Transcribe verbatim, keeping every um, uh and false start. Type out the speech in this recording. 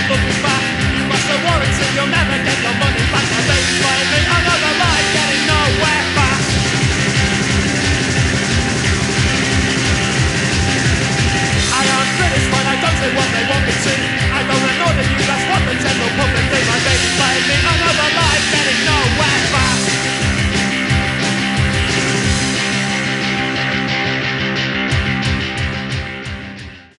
looking back. You must have warrants and you'll never get your